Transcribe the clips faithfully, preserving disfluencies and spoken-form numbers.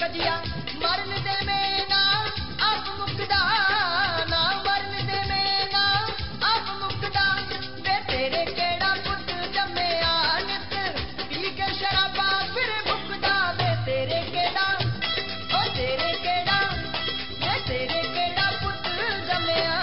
कजिया मरन दे में ना आप मुकदा ना मरन दे में ना आप मुकदा वे तेरे केड़ा पुत जम्मिया नित पी के शराबा फिर भुकदा वे तेरे केड़ा ओ तेरे केड़ा वे तेरे केड़ा पुत जम्मिया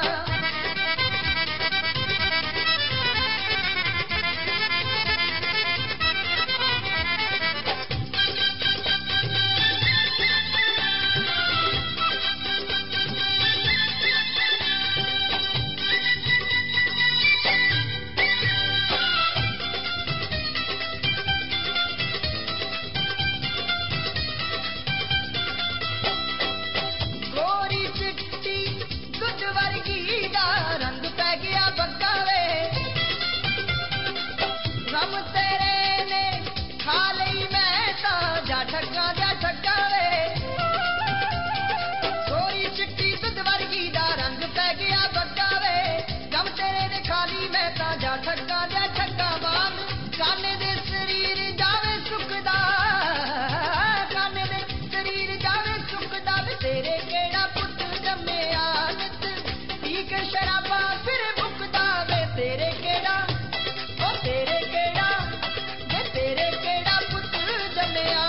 रंग पै गया बग्गा वे रम तेरे ने खा लई मैं ता जा ठगा जा ठगा वे गोरी चिट्टी दुध वर्गी दा रंग पै गया बग्गा वे रम तेरे ने खा ली मैं ता जा ठगा जा ठगा बाम काने दे शरीर जावे सुखदा काने दे शरीर जावे सुखदा वे तेरे केड़ा पुत जम्मिया नित के शराबा फिर भुकदा वे तेरे केड़ा ओ तेरे केड़ा वे तेरे केड़ा पुत जम्मिया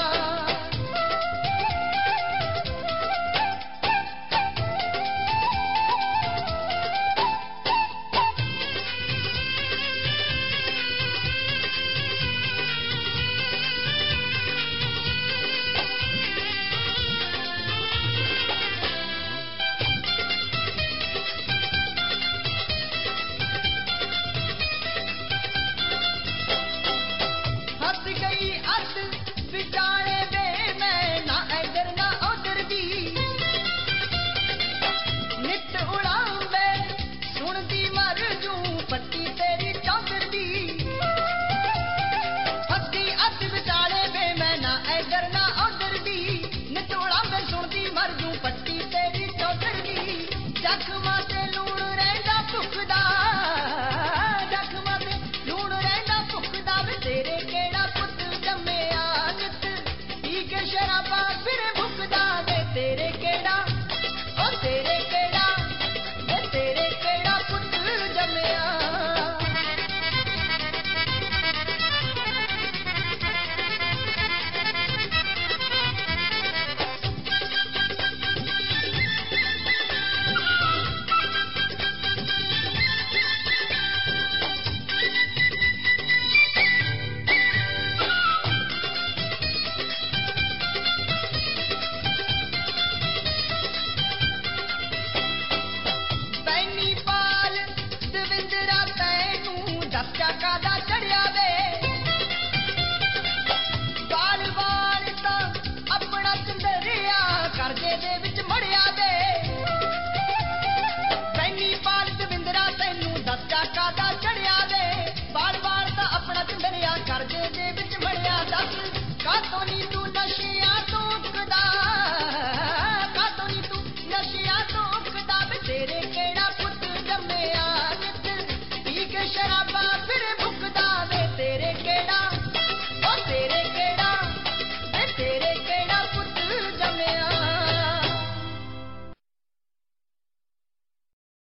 विचारे दे मैं ना इधर ना उधर दी नित उड़ावे सुनदी मर जू पट्टी तेरी चौधर दी हसी अत विचारे दे मैं ना इधर ना उधर दी नित उड़ावे सुनदी मर जू पट्टी तेरी चौधर दी जख्मा ते लूण रहंदा भुखदा जख्मा ते लूण रहंदा भुखदा वे तेरे केड़ा पुत जम्मिया के शराबा फिर भुकदा वे तेरे केड़ा ओ तेरे केड़ा वे तेरे केड़ा पुत जम्मिया कादा चढ़िया वे बाल बाल ता अपना चंदरिया करजे दे विच मड़िया वे सैनी पाल दविंदरा तैनू दस्या कादा चढ़िया वे बाल बाल ता अपना चंदरिया करजे दे विच मड़िया दस का तो नी